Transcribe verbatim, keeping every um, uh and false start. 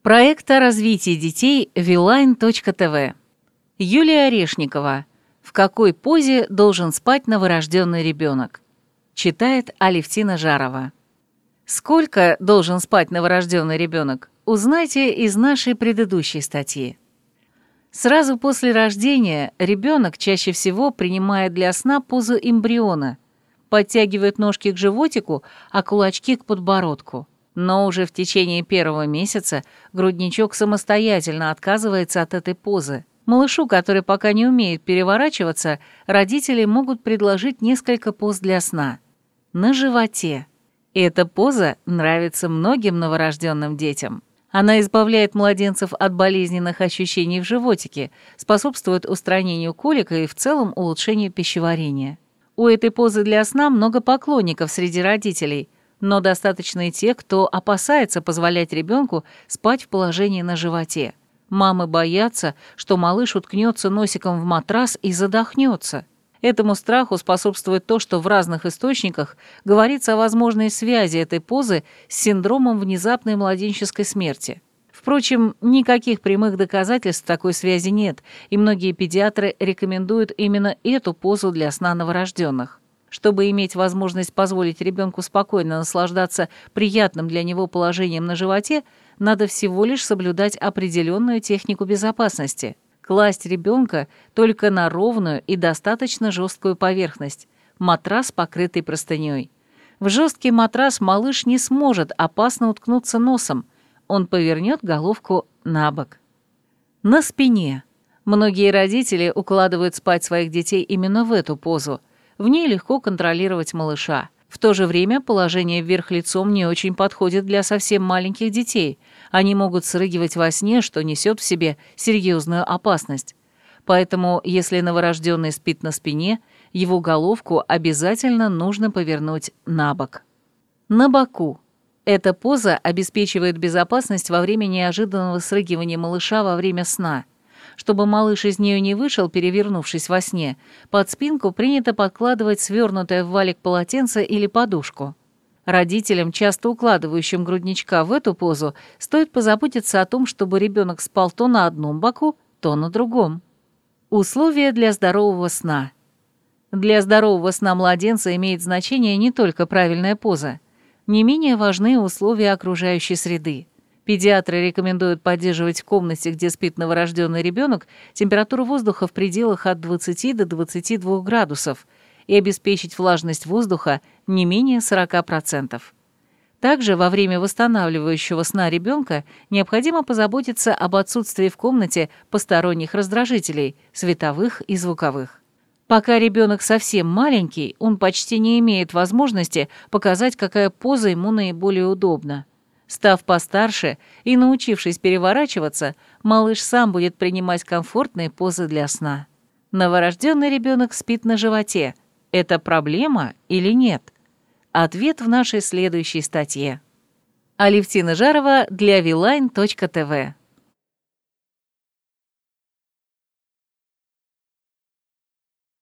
Проект о развитии детей вилайн точка тэ вэ. Юлия Орешникова. В какой позе должен спать новорожденный ребенок? Читает Алевтина Жарова. Сколько должен спать новорожденный ребенок? Узнайте из нашей предыдущей статьи. Сразу после рождения ребенок чаще всего принимает для сна позу эмбриона, подтягивает ножки к животику, а кулачки к подбородку. Но уже в течение первого месяца грудничок самостоятельно отказывается от этой позы. Малышу, который пока не умеет переворачиваться, родители могут предложить несколько поз для сна. На животе. Эта поза нравится многим новорожденным детям. Она избавляет младенцев от болезненных ощущений в животике, способствует устранению колика и в целом улучшению пищеварения. У этой позы для сна много поклонников среди родителей, но достаточно и тех, кто опасается позволять ребенку спать в положении на животе. Мамы боятся, что малыш уткнется носиком в матрас и задохнется. Этому страху способствует то, что в разных источниках говорится о возможной связи этой позы с синдромом внезапной младенческой смерти. Впрочем, никаких прямых доказательств такой связи нет, и многие педиатры рекомендуют именно эту позу для сна новорожденных. Чтобы иметь возможность позволить ребенку спокойно наслаждаться приятным для него положением на животе, надо всего лишь соблюдать определенную технику безопасности. Класть ребенка только на ровную и достаточно жесткую поверхность – матрас, покрытый простыней. В жесткий матрас малыш не сможет опасно уткнуться носом, он повернет головку на бок. На спине. Многие родители укладывают спать своих детей именно в эту позу. В ней легко контролировать малыша. В то же время положение вверх лицом не очень подходит для совсем маленьких детей. Они могут срыгивать во сне, что несет в себе серьезную опасность. Поэтому, если новорожденный спит на спине, его головку обязательно нужно повернуть на бок. На боку. Эта поза обеспечивает безопасность во время неожиданного срыгивания малыша во время сна. Чтобы малыш из нее не вышел, перевернувшись во сне, под спинку принято подкладывать свернутое в валик полотенце или подушку. Родителям, часто укладывающим грудничка в эту позу, стоит позаботиться о том, чтобы ребенок спал то на одном боку, то на другом. Условия для здорового сна. Для здорового сна младенца имеет значение не только правильная поза. Не менее важны условия окружающей среды. Педиатры рекомендуют поддерживать в комнате, где спит новорожденный ребенок, температуру воздуха в пределах от двадцати до двадцати двух градусов и обеспечить влажность воздуха не менее сорока процентов. Также во время восстанавливающего сна ребенка необходимо позаботиться об отсутствии в комнате посторонних раздражителей, световых и звуковых. Пока ребенок совсем маленький, он почти не имеет возможности показать, какая поза ему наиболее удобна. Став постарше и научившись переворачиваться, малыш сам будет принимать комфортные позы для сна. Новорожденный ребенок спит на животе. Это проблема или нет? Ответ в нашей следующей статье. Алевтина Жарова для вилайн точка тэ вэ.